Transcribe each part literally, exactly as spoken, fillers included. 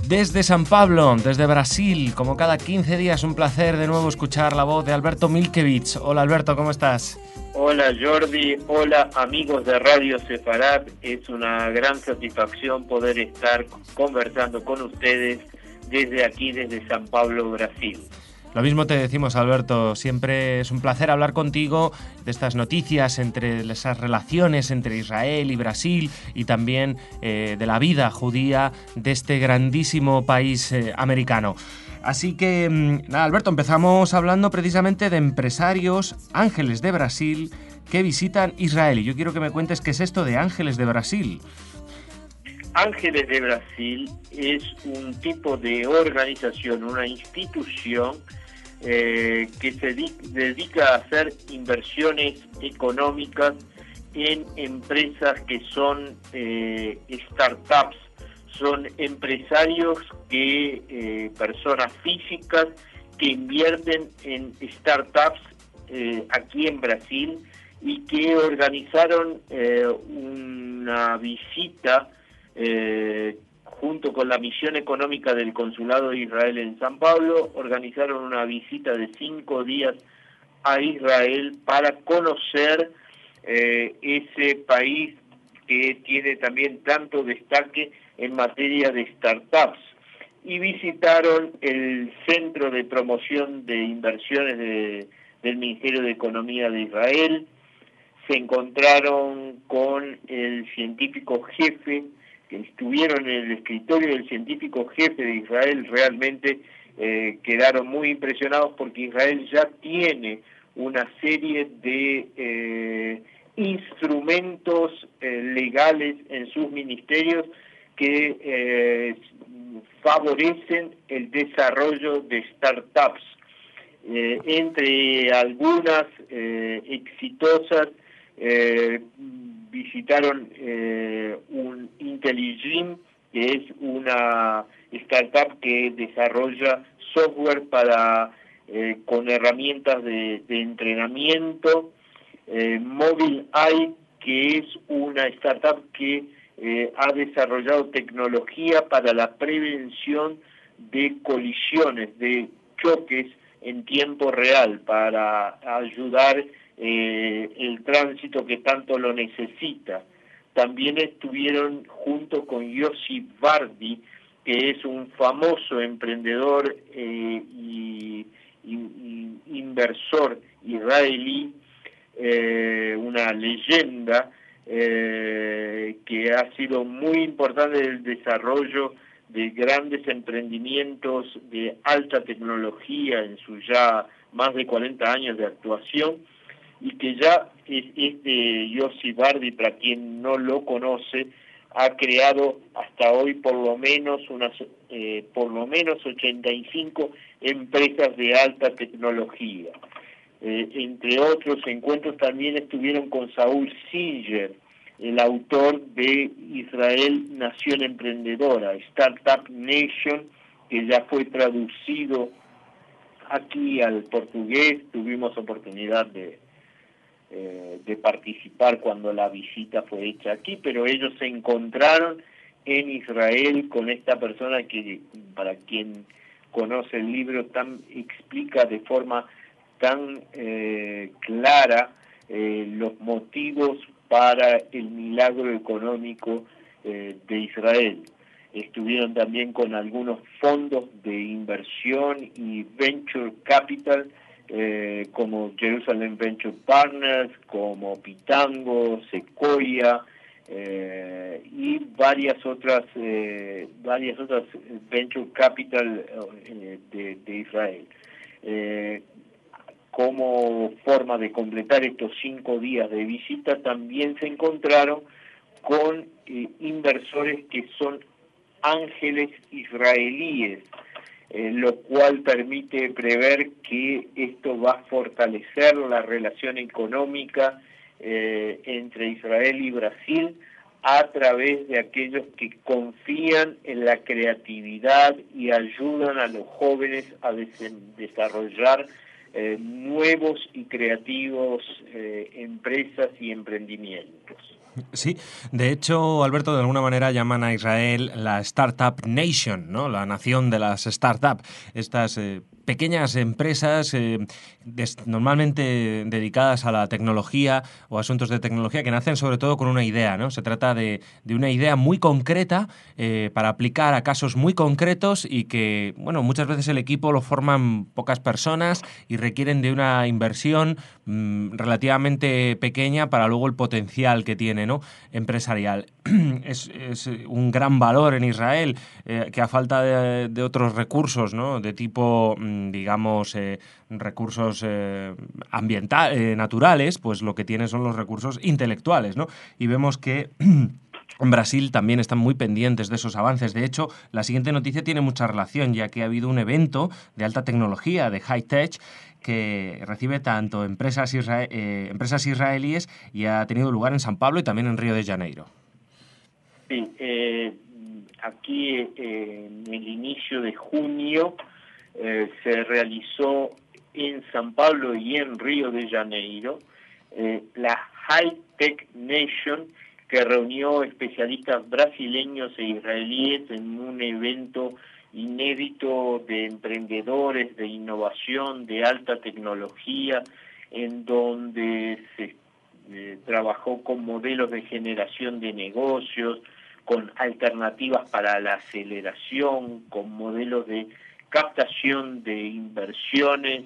Desde San Pablo, desde Brasil, como cada quince días, un placer de nuevo escuchar la voz de Alberto Milkevich. Hola Alberto, ¿cómo estás? Hola Jordi, hola amigos de Radio Sefarad. Es una gran satisfacción poder estar conversando con ustedes desde aquí, desde San Pablo, Brasil. Lo mismo te decimos, Alberto, siempre es un placer hablar contigo de estas noticias, entre esas relaciones entre Israel y Brasil y también eh, de la vida judía de este grandísimo país eh, americano. Así que, nada, Alberto, empezamos hablando precisamente de empresarios ángeles de Brasil que visitan Israel. Y yo quiero que me cuentes qué es esto de Ángeles de Brasil. Ángeles de Brasil es un tipo de organización, una institución eh, que se dedica a hacer inversiones económicas en empresas que son eh, startups, son empresarios que, eh, personas físicas que invierten en startups eh, aquí en Brasil y que organizaron eh, una visita Eh, junto con la misión económica del Consulado de Israel en San Pablo, organizaron una visita de cinco días a Israel para conocer eh, ese país que tiene también tanto destaque en materia de startups. Y visitaron el Centro de Promoción de Inversiones de, del Ministerio de Economía de Israel, se encontraron con el científico jefe, que estuvieron en el escritorio del científico jefe de Israel. Realmente eh, quedaron muy impresionados porque Israel ya tiene una serie de eh, instrumentos eh, legales en sus ministerios que eh, favorecen el desarrollo de startups. Eh, entre algunas eh, exitosas, eh, visitaron eh, un IntelliGym, que es una startup que desarrolla software para eh, con herramientas de, de entrenamiento, eh, Mobileye, que es una startup que eh, ha desarrollado tecnología para la prevención de colisiones, de choques en tiempo real, para ayudar Eh, el tránsito que tanto lo necesita. También estuvieron junto con Yossi Vardi, que es un famoso emprendedor eh, y, y, y inversor israelí, eh, una leyenda eh, que ha sido muy importante en el desarrollo de grandes emprendimientos de alta tecnología en sus ya más de cuarenta años de actuación, y que ya este Yossi Vardi, para quien no lo conoce, ha creado hasta hoy por lo menos unas eh, por lo menos ochenta y cinco empresas de alta tecnología. Eh, entre otros encuentros también estuvieron con Saúl Singer, el autor de Israel Nación Emprendedora, Startup Nation, que ya fue traducido aquí al portugués. Tuvimos oportunidad de Eh, de participar cuando la visita fue hecha aquí, pero ellos se encontraron en Israel con esta persona que, para quien conoce el libro, tan explica de forma tan eh, clara eh, los motivos para el milagro económico eh, de Israel. Estuvieron también con algunos fondos de inversión y venture capital, Eh, como Jerusalem Venture Partners, como Pitango, Sequoia eh, y varias otras eh, varias otras Venture Capital eh, de, de Israel. Eh, como forma de completar estos cinco días de visita, también se encontraron con eh, inversores que son ángeles israelíes, Eh, lo cual permite prever que esto va a fortalecer la relación económica eh, entre Israel y Brasil a través de aquellos que confían en la creatividad y ayudan a los jóvenes a des- desarrollar eh, nuevos y creativos eh, empresas y emprendimientos. Sí, de hecho, Alberto, de alguna manera llaman a Israel la Startup Nation, ¿no? La nación de las startups. Estas eh, pequeñas empresas eh, des, normalmente dedicadas a la tecnología o asuntos de tecnología que nacen sobre todo con una idea, ¿no? Se trata de, de una idea muy concreta eh, para aplicar a casos muy concretos y que, bueno, muchas veces el equipo lo forman pocas personas y requieren de una inversión mmm, relativamente pequeña para luego el potencial que tiene, ¿no? Empresarial. Es, es un gran valor en Israel eh, que a falta de, de otros recursos, ¿no? De tipo, digamos, eh, recursos eh, ambientales, eh, naturales, pues lo que tiene son los recursos intelectuales, ¿no? Y vemos que en Brasil también están muy pendientes de esos avances. De hecho, la siguiente noticia tiene mucha relación, ya que ha habido un evento de alta tecnología, de high tech, que recibe tanto empresas, isra eh, empresas israelíes y ha tenido lugar en San Pablo y también en Río de Janeiro. Sí, eh, aquí eh, en el inicio de junio eh, se realizó en San Pablo y en Río de Janeiro eh, la High Tech Nation, que reunió especialistas brasileños e israelíes en un evento inédito de emprendedores, de innovación, de alta tecnología, en donde se eh, trabajó con modelos de generación de negocios, con alternativas para la aceleración, con modelos de captación de inversiones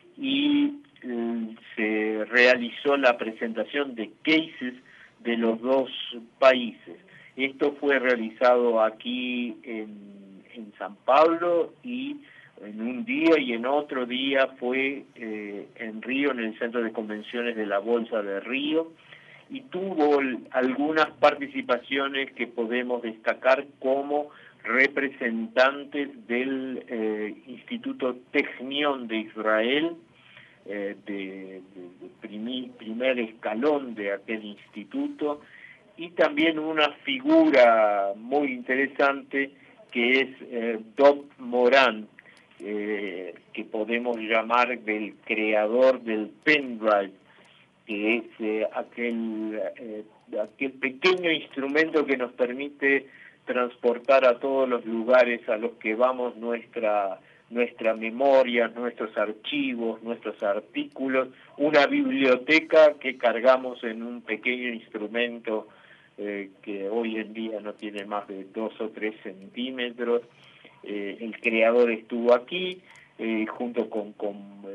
y eh, se realizó la presentación de cases de los dos países. Esto fue realizado aquí en en San Pablo y en un día y en otro día fue eh, en Río, en el Centro de Convenciones de la Bolsa de Río, y tuvo algunas participaciones que podemos destacar como representantes del eh, Instituto Technion de Israel, eh, de, de, de primi, primer escalón de aquel instituto, y también una figura muy interesante que es eh, Dov Moran, eh, que podemos llamar del creador del pendrive, que es eh, aquel, eh, aquel pequeño instrumento que nos permite transportar a todos los lugares a los que vamos nuestra, nuestra memoria, nuestros archivos, nuestros artículos, una biblioteca que cargamos en un pequeño instrumento Eh, que hoy en día no tiene más de dos o tres centímetros. Eh, el creador estuvo aquí, eh, junto con, con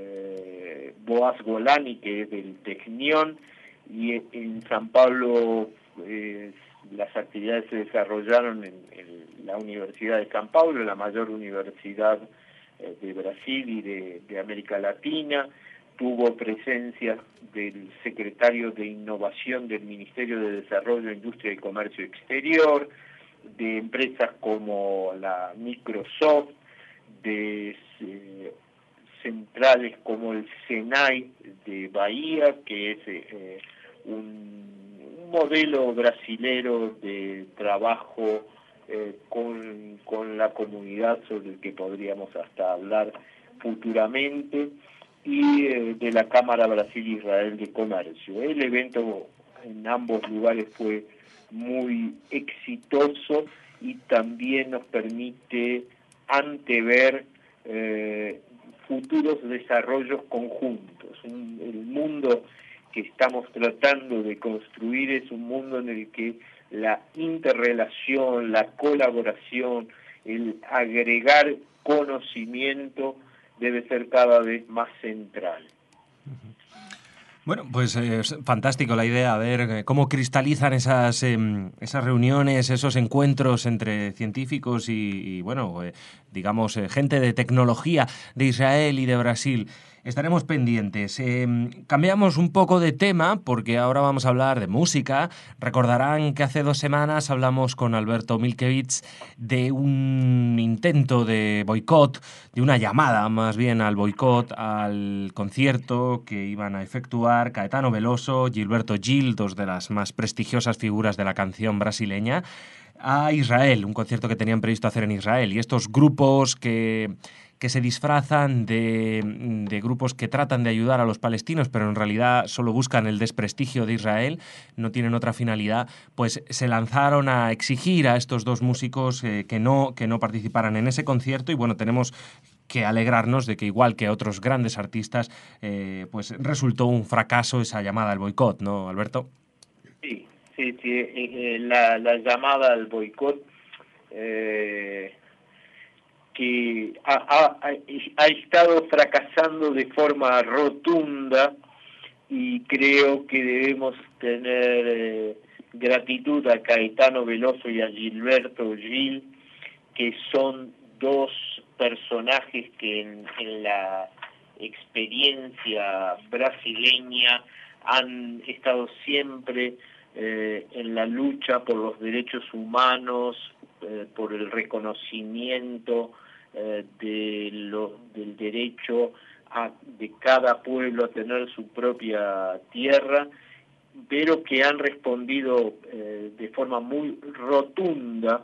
eh, Boaz Golani, que es del Technion, y en San Pablo eh, las actividades se desarrollaron en, en la Universidad de San Pablo, la mayor universidad eh, de Brasil y de, de América Latina. Tuvo presencia del secretario de Innovación del Ministerio de Desarrollo, Industria y Comercio Exterior, de empresas como la Microsoft, de eh, centrales como el SENAI de Bahía, que es eh, un, un modelo brasilero de trabajo eh, con, con la comunidad sobre el que podríamos hasta hablar futuramente, y eh, de la Cámara Brasil-Israel de Comercio. El evento en ambos lugares fue muy exitoso y también nos permite antever eh, futuros desarrollos conjuntos. Un, el mundo que estamos tratando de construir es un mundo en el que la interrelación, la colaboración, el agregar conocimiento debe ser cada vez más central. Bueno, pues eh, es fantástico la idea, a ver eh, cómo cristalizan esas, eh, esas reuniones, esos encuentros entre científicos y, y bueno, eh, digamos, eh, gente de tecnología de Israel y de Brasil. Estaremos pendientes. Eh, cambiamos un poco de tema porque ahora vamos a hablar de música. Recordarán que hace dos semanas hablamos con Alberto Milkevich de un intento de boicot, de una llamada más bien al boicot al concierto que iban a efectuar Caetano Veloso, Gilberto Gil, dos de las más prestigiosas figuras de la canción brasileña, a Israel, un concierto que tenían previsto hacer en Israel. Y estos grupos que... que se disfrazan de, de grupos que tratan de ayudar a los palestinos, pero en realidad solo buscan el desprestigio de Israel, no tienen otra finalidad, pues se lanzaron a exigir a estos dos músicos eh, que no, que no participaran en ese concierto y bueno, tenemos que alegrarnos de que igual que otros grandes artistas, eh, pues resultó un fracaso esa llamada al boicot, ¿no, Alberto? Sí, sí, sí, eh, la, la llamada al boicot eh, que ha, ha, ha estado fracasando de forma rotunda y creo que debemos tener eh, gratitud a Caetano Veloso y a Gilberto Gil, que son dos personajes que en, en la experiencia brasileña han estado siempre eh, en la lucha por los derechos humanos, eh, por el reconocimiento eh, de lo, del derecho a, de cada pueblo a tener su propia tierra, pero que han respondido eh, de forma muy rotunda,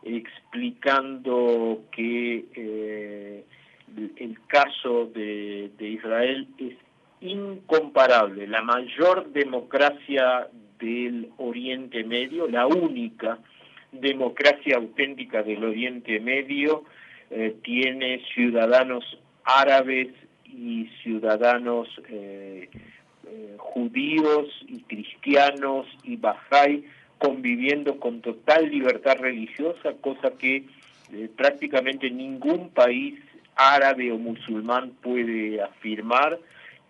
explicando que eh, el caso de, de Israel es incomparable, la mayor democracia del Oriente Medio, la única democracia auténtica del Oriente Medio, eh, tiene ciudadanos árabes y ciudadanos eh, eh, judíos y cristianos y bahá'í conviviendo con total libertad religiosa, cosa que eh, prácticamente ningún país árabe o musulmán puede afirmar.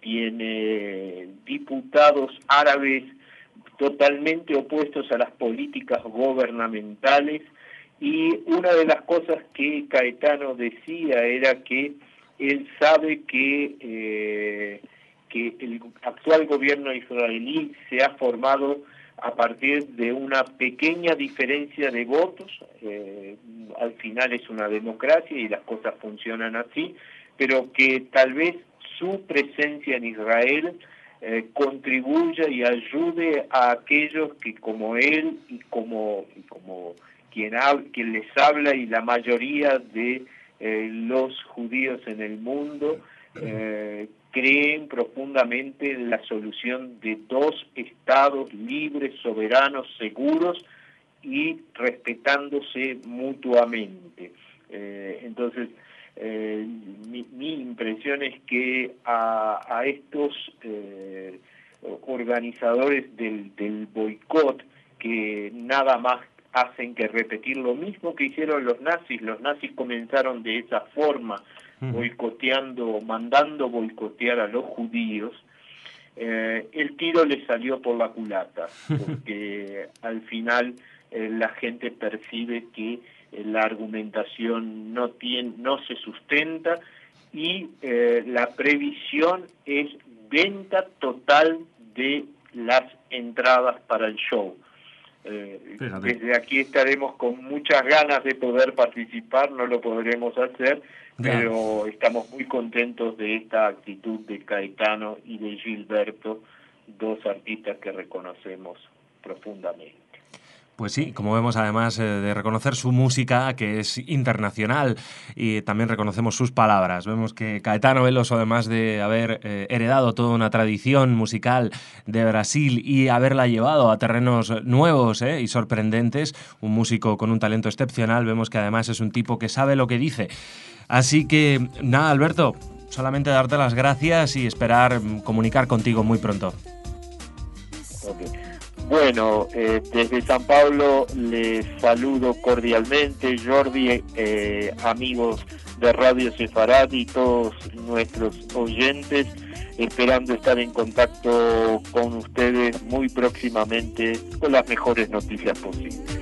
Tiene diputados árabes totalmente opuestos a las políticas gubernamentales, y una de las cosas que Caetano decía era que él sabe que, eh, que el actual gobierno israelí se ha formado a partir de una pequeña diferencia de votos, eh, al final es una democracia y las cosas funcionan así, pero que tal vez su presencia en Israel eh, contribuya y ayude a aquellos que como él y como, y como quien, ha, quien les habla y la mayoría de eh, los judíos en el mundo, eh, creen profundamente en la solución de dos estados libres, soberanos, seguros y respetándose mutuamente. Eh, entonces, eh, mi, mi impresión es que a, a estos eh, organizadores del, del boicot, que nada más hacen que repetir lo mismo que hicieron los nazis, los nazis comenzaron de esa forma, boicoteando, mandando boicotear a los judíos, eh, el tiro le salió por la culata, porque al final eh, la gente percibe que eh, la argumentación no tiene, no se sustenta y eh, la previsión es venta total de las entradas para el show. Eh, desde aquí estaremos con muchas ganas de poder participar, no lo podremos hacer, pero estamos muy contentos de esta actitud de Caetano y de Gilberto, dos artistas que reconocemos profundamente. Pues sí, como vemos además eh, de reconocer su música, que es internacional, y también reconocemos sus palabras. Vemos que Caetano Veloso, además de haber eh, heredado toda una tradición musical de Brasil y haberla llevado a terrenos nuevos eh, y sorprendentes, un músico con un talento excepcional, vemos que además es un tipo que sabe lo que dice. Así que, nada, Alberto, solamente darte las gracias y esperar comunicar contigo muy pronto. Okay. Bueno, eh, desde San Pablo les saludo cordialmente, Jordi, eh, amigos de Radio Sefaradi y todos nuestros oyentes, esperando estar en contacto con ustedes muy próximamente con las mejores noticias posibles.